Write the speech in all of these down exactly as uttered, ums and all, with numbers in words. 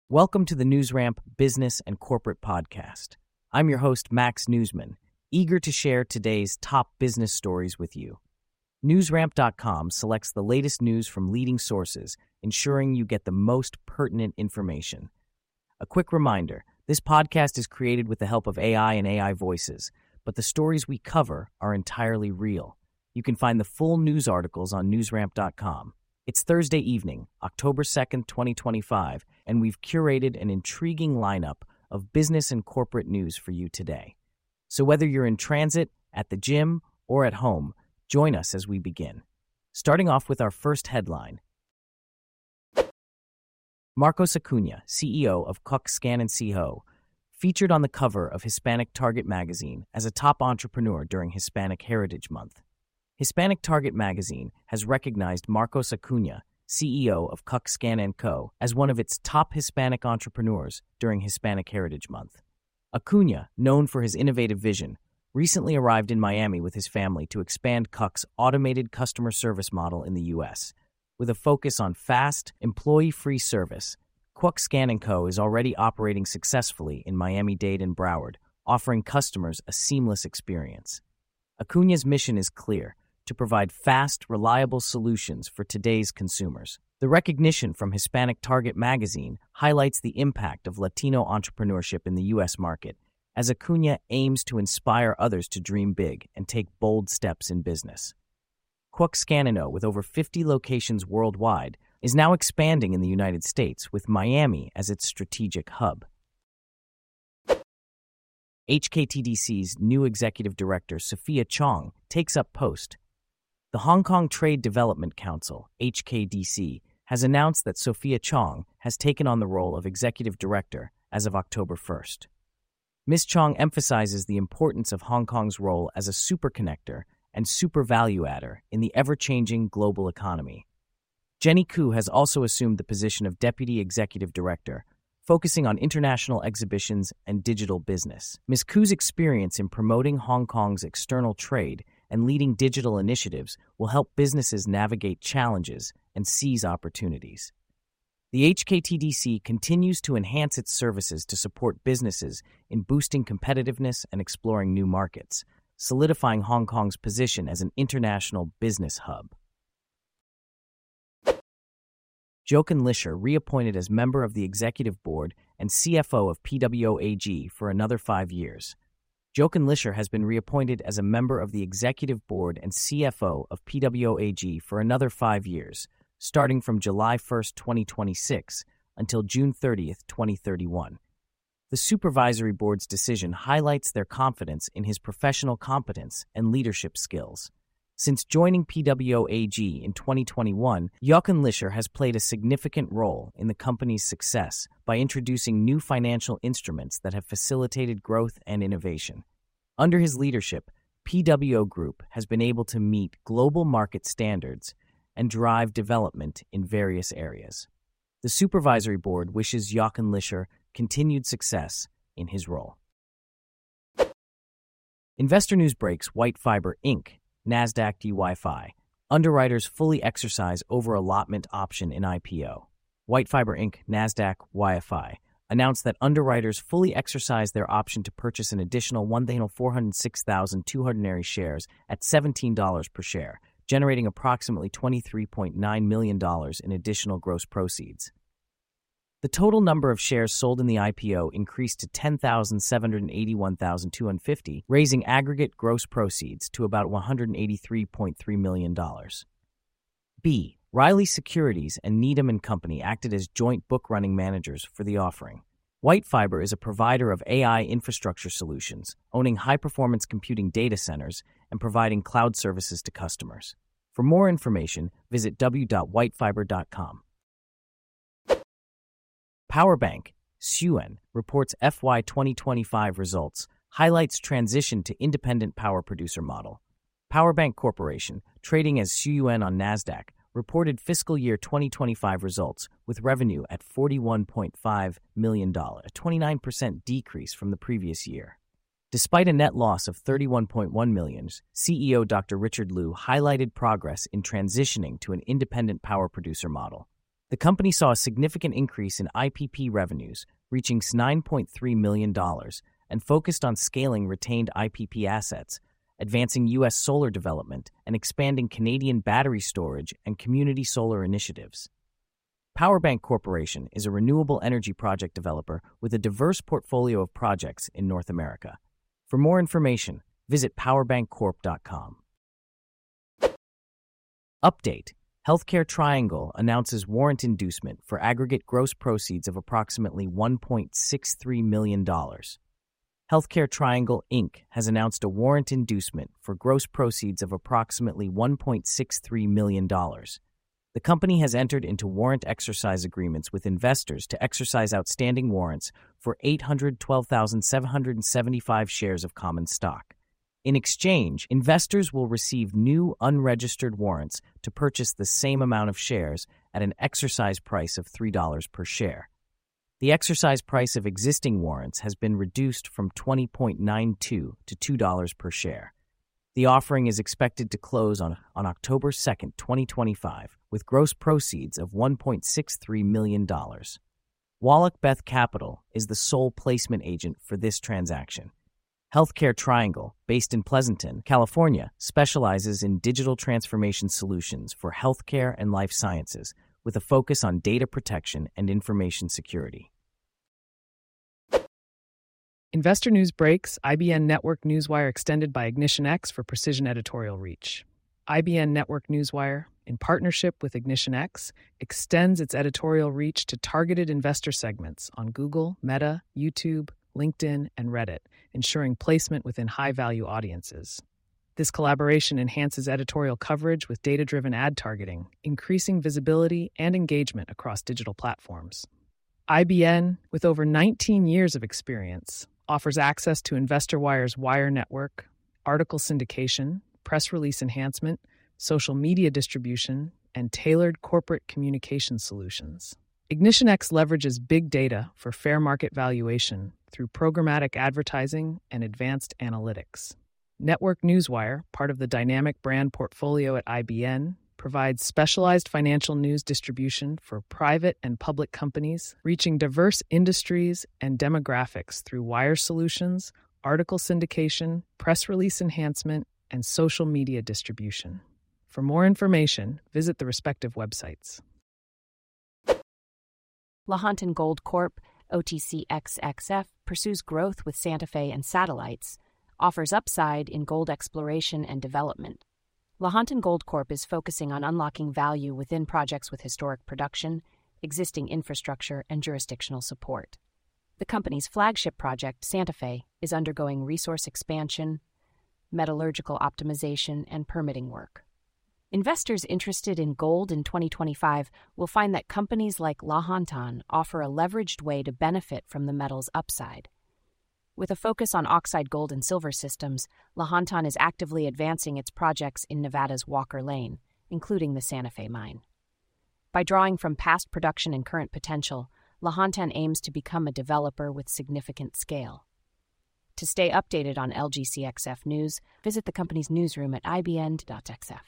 Welcome to the NewsRamp Business and Corporate Podcast. I'm your host, Max Newsman, eager to share today's top business stories with you. NewsRamp dot com selects the latest news from leading sources, ensuring you get the most pertinent information. A quick reminder, this podcast is created with the help of A I and A I voices, but the stories we cover are entirely real. You can find the full news articles on NewsRamp dot com. It's Thursday evening, October second, twenty twenty-five, and we've curated an intriguing lineup of business and corporate news for you today. So whether you're in transit, at the gym, or at home, join us as we begin. Starting off with our first headline. Marcos Acuna, C E O of Cox Scan and Seho, featured on the cover of Hispanic Target magazine as a top entrepreneur during Hispanic Heritage Month. Hispanic Target magazine has recognized Marcos Acuna, C E O of Cox Scan and Co., as one of its top Hispanic entrepreneurs during Hispanic Heritage Month. Acuna, known for his innovative vision, recently arrived in Miami with his family to expand Cox's automated customer service model in the U S. With a focus on fast, employee-free service, Cox Scan and Co. is already operating successfully in Miami-Dade and Broward, offering customers a seamless experience. Acuna's mission is clear: to provide fast, reliable solutions for today's consumers. The recognition from Hispanic Target magazine highlights the impact of Latino entrepreneurship in the U S market, as Acuna aims to inspire others to dream big and take bold steps in business. Cox Scan and Co., with over fifty locations worldwide, is now expanding in the United States, with Miami as its strategic hub. H K T D C's new executive director, Sophia Chong, takes up post. The Hong Kong Trade Development Council, H K D C, has announced that Sophia Chong has taken on the role of executive director as of October first. Miz Chong emphasizes the importance of Hong Kong's role as a super connector and super value adder in the ever-changing global economy. Jenny Koo has also assumed the position of deputy executive director, focusing on international exhibitions and digital business. Miz Koo's experience in promoting Hong Kong's external trade and leading digital initiatives will help businesses navigate challenges and seize opportunities. The H K T D C continues to enhance its services to support businesses in boosting competitiveness and exploring new markets, solidifying Hong Kong's position as an international business hub. Jochen Lischer, reappointed as member of the executive board and C F O of P W O A G for another five years. Jochen Lischer has been reappointed as a member of the executive board and C F O of P W O A G for another five years, starting from July first, twenty twenty-six, until June thirtieth, twenty thirty-one. The supervisory board's decision highlights their confidence in his professional competence and leadership skills. Since joining P W O A G in twenty twenty-one, Jochen Lischer has played a significant role in the company's success by introducing new financial instruments that have facilitated growth and innovation. Under his leadership, P W O Group has been able to meet global market standards and drive development in various areas. The supervisory board wishes Jochen Lischer continued success in his role. Investor News breaks White Fiber Incorporated, NASDAQ D Y F I. Underwriters fully exercise over-allotment option in I P O. White Fiber Incorporated, NASDAQ Y F I, announced that underwriters fully exercised their option to purchase an additional one hundred four hundred six thousand two hundred ordinary shares at seventeen dollars per share, generating approximately twenty-three point nine million dollars in additional gross proceeds. The total number of shares sold in the I P O increased to ten thousand seven hundred eighty-one thousand two hundred fifty, raising aggregate gross proceeds to about one hundred eighty-three point three million dollars. B. Riley Securities and Needham and Company acted as joint book-running managers for the offering. White Fiber is a provider of A I infrastructure solutions, owning high-performance computing data centers and providing cloud services to customers. For more information, visit w w w dot white fiber dot com. Powerbank, Suen, reports F Y twenty twenty-five results, highlights transition to independent power producer model. Powerbank Corporation, trading as Suen on NASDAQ, reported fiscal year twenty twenty-five results with revenue at forty-one point five million dollars, a twenty-nine percent decrease from the previous year. Despite a net loss of thirty-one point one million dollars, C E O Doctor Richard Liu highlighted progress in transitioning to an independent power producer model. The company saw a significant increase in I P P revenues, reaching nine point three million dollars, and focused on scaling retained I P P assets, advancing U S solar development, and expanding Canadian battery storage and community solar initiatives. Powerbank Corporation is a renewable energy project developer with a diverse portfolio of projects in North America. For more information, visit powerbank corp dot com. Update: Healthcare Triangle announces warrant inducement for aggregate gross proceeds of approximately one point six three million dollars. Healthcare Triangle, Incorporated has announced a warrant inducement for gross proceeds of approximately one point six three million dollars. The company has entered into warrant exercise agreements with investors to exercise outstanding warrants for eight hundred twelve thousand seven hundred seventy-five shares of common stock. In exchange, investors will receive new unregistered warrants to purchase the same amount of shares at an exercise price of three dollars per share. The exercise price of existing warrants has been reduced from twenty dollars and ninety-two cents to two dollars per share. The offering is expected to close on, on October second, twenty twenty-five, with gross proceeds of one point six three million dollars. Wallach Beth Capital is the sole placement agent for this transaction. Healthcare Triangle, based in Pleasanton, California, specializes in digital transformation solutions for healthcare and life sciences, with a focus on data protection and information security. Investor News breaks: I B N Network Newswire extended by IgnitionX for precision editorial reach. I B N Network Newswire, in partnership with IgnitionX, extends its editorial reach to targeted investor segments on Google, Meta, YouTube, LinkedIn, and Reddit, ensuring placement within high-value audiences. This collaboration enhances editorial coverage with data-driven ad targeting, increasing visibility and engagement across digital platforms. I B N, with over nineteen years of experience, offers access to InvestorWire's Wire Network, article syndication, press release enhancement, social media distribution, and tailored corporate communication solutions. IgnitionX leverages big data for fair market valuation through programmatic advertising and advanced analytics. Network Newswire, part of the dynamic brand portfolio at I B N, provides specialized financial news distribution for private and public companies, reaching diverse industries and demographics through wire solutions, article syndication, press release enhancement, and social media distribution. For more information, visit the respective websites. Lahontan Gold Corp, O T C X X F, pursues growth with Santa Fe and satellites, offers upside in gold exploration and development. Lahontan Gold Corp is focusing on unlocking value within projects with historic production, existing infrastructure, and jurisdictional support. The company's flagship project, Santa Fe, is undergoing resource expansion, metallurgical optimization, and permitting work. Investors interested in gold in twenty twenty-five will find that companies like Lahontan offer a leveraged way to benefit from the metal's upside. With a focus on oxide gold and silver systems, Lahontan is actively advancing its projects in Nevada's Walker Lane, including the Santa Fe mine. By drawing from past production and current potential, Lahontan aims to become a developer with significant scale. To stay updated on L G C X F news, visit the company's newsroom at I B N dot X F.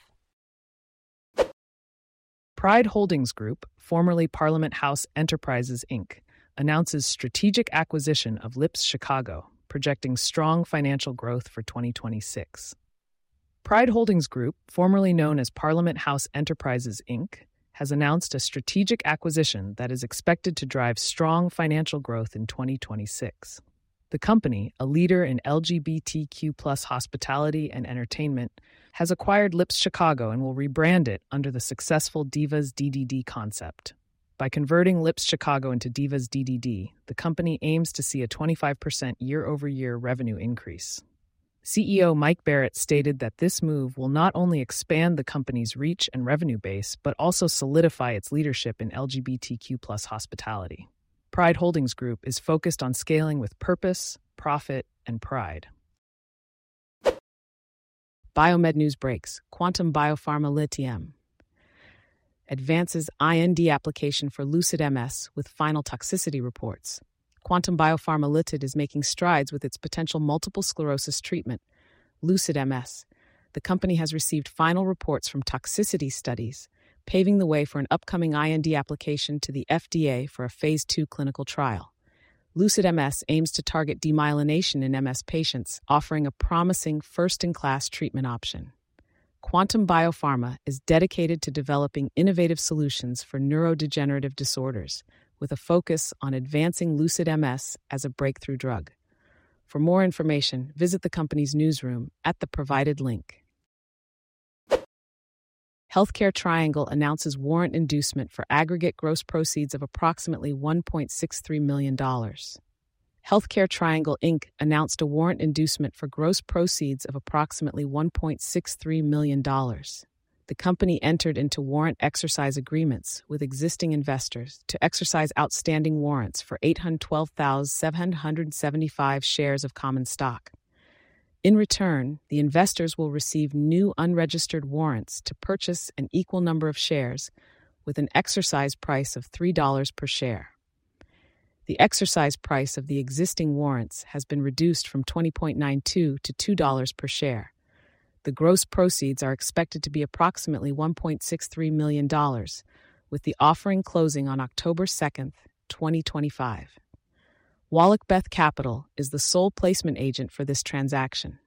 Pride Holdings Group, formerly Parliament House Enterprises, Incorporated, announces strategic acquisition of Lips Chicago, projecting strong financial growth for twenty twenty-six. Pride Holdings Group, formerly known as Parliament House Enterprises, Incorporated, has announced a strategic acquisition that is expected to drive strong financial growth in twenty twenty-six. The company, a leader in L G B T Q plus hospitality and entertainment, has acquired Lips Chicago and will rebrand it under the successful Divas D D D concept. By converting Lips Chicago into Divas D D D, the company aims to see a twenty-five percent year-over-year revenue increase. C E O Mike Barrett stated that this move will not only expand the company's reach and revenue base, but also solidify its leadership in L G B T Q plus hospitality. Pride Holdings Group is focused on scaling with purpose, profit, and pride. Biomed News breaks: Quantum Biopharma Lithium advances I N D application for Lucid M S with final toxicity reports. Quantum Biopharma Lithium is making strides with its potential multiple sclerosis treatment, Lucid M S. The company has received final reports from toxicity studies paving the way for an upcoming I N D application to the F D A for a phase two clinical trial. Lucid M S aims to target demyelination in M S patients, offering a promising first-in-class treatment option. Quantum Biopharma is dedicated to developing innovative solutions for neurodegenerative disorders, with a focus on advancing Lucid M S as a breakthrough drug. For more information, visit the company's newsroom at the provided link. Healthcare Triangle announces warrant inducement for aggregate gross proceeds of approximately one point six three million dollars. Healthcare Triangle Incorporated announced a warrant inducement for gross proceeds of approximately one point six three million dollars. The company entered into warrant exercise agreements with existing investors to exercise outstanding warrants for eight hundred twelve thousand seven hundred seventy-five shares of common stock. In return, the investors will receive new unregistered warrants to purchase an equal number of shares with an exercise price of three dollars per share. The exercise price of the existing warrants has been reduced from twenty dollars and ninety-two cents to two dollars per share. The gross proceeds are expected to be approximately one point six three million dollars, with the offering closing on October second, twenty twenty-five. Wallach Beth Capital is the sole placement agent for this transaction.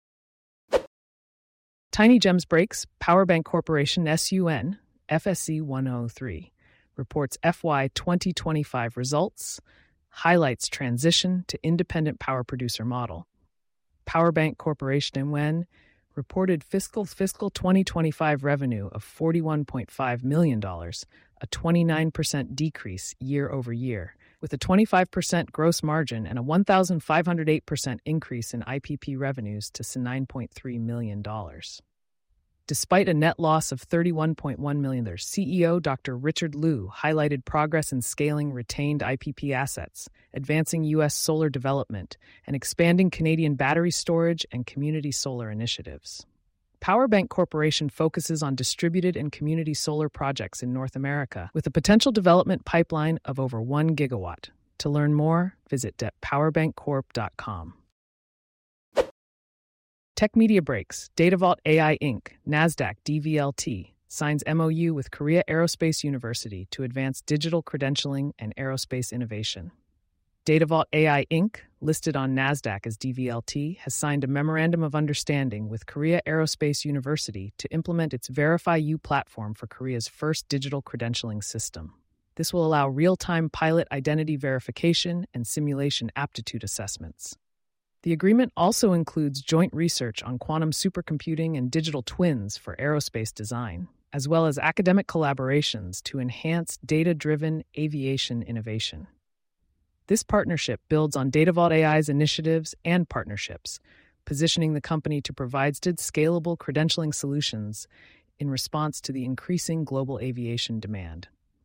Tiny Gems Breaks, Powerbank Corporation S U N, F S C one oh three, reports F Y twenty twenty-five results, highlights transition to independent power producer model. Powerbank Corporation S U N reported fiscal fiscal twenty twenty-five revenue of forty-one point five million dollars, a twenty-nine percent decrease year over year, with a twenty-five percent gross margin and a one thousand five hundred eight percent increase in I P P revenues to nine point three million dollars. Despite a net loss of thirty-one point one million dollars, their C E O Doctor Richard Liu highlighted progress in scaling retained I P P assets, advancing U S solar development, and expanding Canadian battery storage and community solar initiatives. Powerbank Corporation focuses on distributed and community solar projects in North America, with a potential development pipeline of over one gigawatt. To learn more, visit powerbank corp dot com. Tech Media Breaks, DataVault A I Incorporated, NASDAQ D V L T, signs M O U with Korea Aerospace University to advance digital credentialing and aerospace innovation. DataVault A I Incorporated, listed on NASDAQ as D V L T, has signed a Memorandum of Understanding with Korea Aerospace University to implement its VerifyU platform for Korea's first digital credentialing system. This will allow real-time pilot identity verification and simulation aptitude assessments. The agreement also includes joint research on quantum supercomputing and digital twins for aerospace design, as well as academic collaborations to enhance data-driven aviation innovation. This partnership builds on DataVault A I's initiatives and partnerships, positioning the company to provide scalable credentialing solutions in response to the increasing global aviation demand.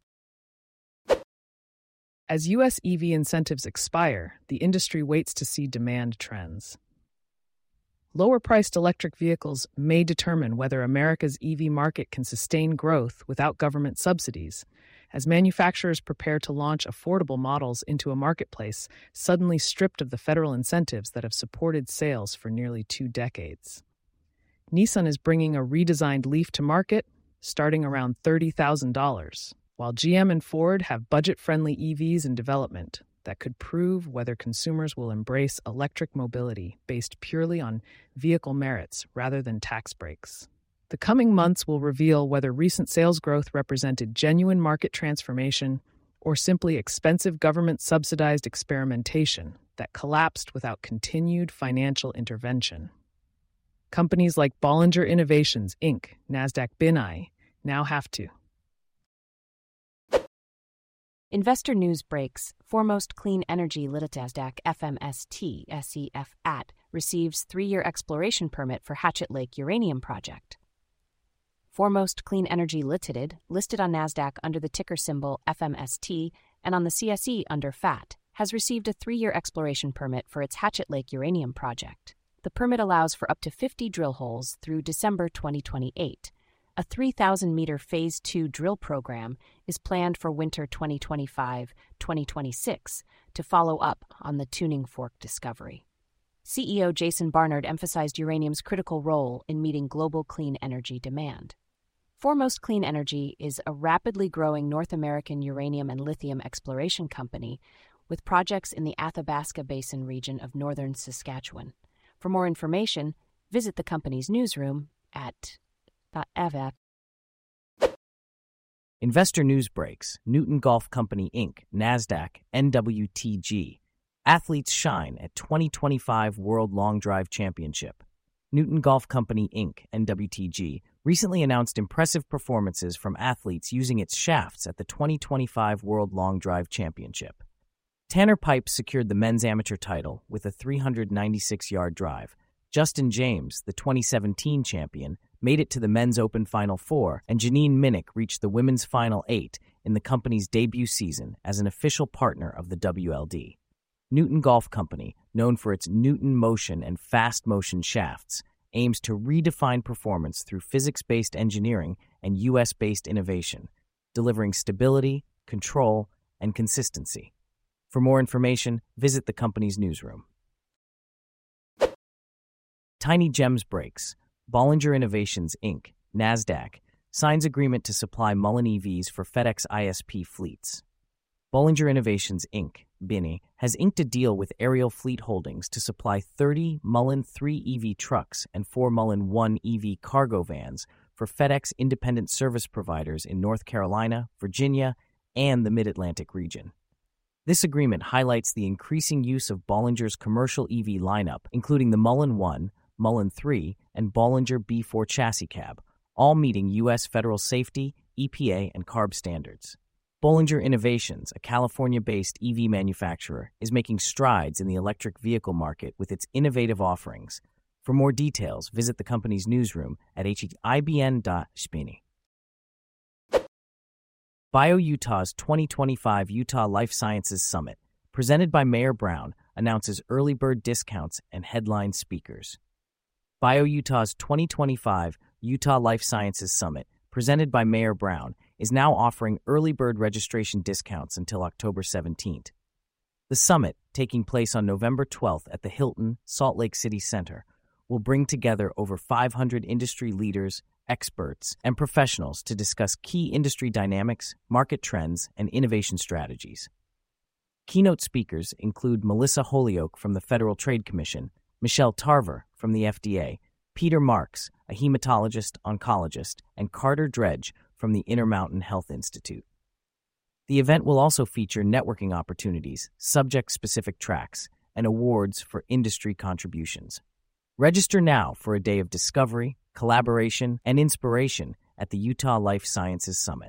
As U S E V incentives expire, the industry waits to see demand trends. Lower-priced electric vehicles may determine whether America's E V market can sustain growth without government subsidies, as manufacturers prepare to launch affordable models into a marketplace suddenly stripped of the federal incentives that have supported sales for nearly two decades. Nissan is bringing a redesigned Leaf to market, starting around thirty thousand dollars, while G M and Ford have budget-friendly E Vs in development that could prove whether consumers will embrace electric mobility based purely on vehicle merits rather than tax breaks. The coming months will reveal whether recent sales growth represented genuine market transformation or simply expensive government-subsidized experimentation that collapsed without continued financial intervention. Companies like Bollinger Innovations, Incorporated, NASDAQ B N I, now have to. Investor news breaks. Foremost Clean Energy Limited, NASDAQ F M S T S E F A T, receives three-year exploration permit for Hatchet Lake Uranium Project. Foremost Clean Energy Limited, listed on NASDAQ under the ticker symbol F M S T and on the C S E under F A T, has received a three-year exploration permit for its Hatchet Lake Uranium Project. The permit allows for up to fifty drill holes through December twenty twenty-eight. A three thousand meter Phase two drill program is planned for winter twenty twenty-five twenty twenty-six to follow up on the Tuning Fork discovery. C E O Jason Barnard emphasized uranium's critical role in meeting global clean energy demand. Foremost Clean Energy is a rapidly growing North American uranium and lithium exploration company with projects in the Athabasca Basin region of northern Saskatchewan. For more information, visit the company's newsroom at .f. Investor news breaks. Newton Golf Company, Incorporated, NASDAQ, N W T G. Athletes shine at twenty twenty-five World Long Drive Championship. Newton Golf Company, Incorporated, N W T G, recently announced impressive performances from athletes using its shafts at the twenty twenty-five World Long Drive Championship. Tanner Pipes secured the men's amateur title with a three hundred ninety-six yard drive. Justin James, the twenty seventeen champion, made it to the men's open Final Four, and Janine Minnick reached the women's Final Eight in the company's debut season as an official partner of the W L D. Newton Golf Company, known for its Newton Motion and Fast Motion shafts, aims to redefine performance through physics-based engineering and U S-based innovation, delivering stability, control, and consistency. For more information, visit the company's newsroom. Tiny Gems breaks. Bollinger Innovations, Incorporated, NASDAQ, signs agreement to supply Mullen E Vs for FedEx I S P fleets. Bollinger Innovations, Incorporated, B I N I, has inked a deal with Aerial Fleet Holdings to supply thirty Mullen three E V trucks and four Mullen one E V cargo vans for FedEx independent service providers in North Carolina, Virginia, and the Mid-Atlantic region. This agreement highlights the increasing use of Bollinger's commercial E V lineup, including the Mullen one, Mullen three, and Bollinger B four chassis cab, all meeting U S federal safety, E P A, and CARB standards. Bollinger Innovations, a California-based E V manufacturer, is making strides in the electric vehicle market with its innovative offerings. For more details, visit the company's newsroom at I B N dot S P N I. BioUtah's twenty twenty-five Utah Life Sciences Summit, presented by Mayor Brown, announces early bird discounts and headline speakers. BioUtah's twenty twenty-five Utah Life Sciences Summit, presented by Mayor Brown, is now offering early bird registration discounts until October seventeenth. The summit, taking place on November twelfth at the Hilton Salt Lake City Center, will bring together over five hundred industry leaders, experts, and professionals to discuss key industry dynamics, market trends, and innovation strategies. Keynote speakers include Melissa Holyoke from the Federal Trade Commission, Michelle Tarver from the F D A, Peter Marks, a hematologist, oncologist, and Carter Dredge from the Intermountain Health Institute. The event will also feature networking opportunities, subject-specific tracks, and awards for industry contributions. Register now for a day of discovery, collaboration, and inspiration at the Utah Life Sciences Summit.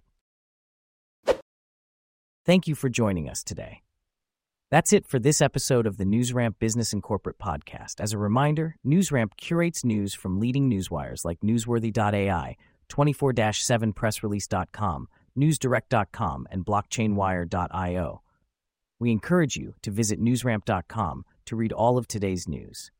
Thank you for joining us today. That's it for this episode of the NewsRamp Business and Corporate Podcast. As a reminder, NewsRamp curates news from leading newswires like Newsworthy dot A I, twenty-four seven press release dot com, newsdirect dot com, and blockchainwire dot io. We encourage you to visit newsramp dot com to read all of today's news.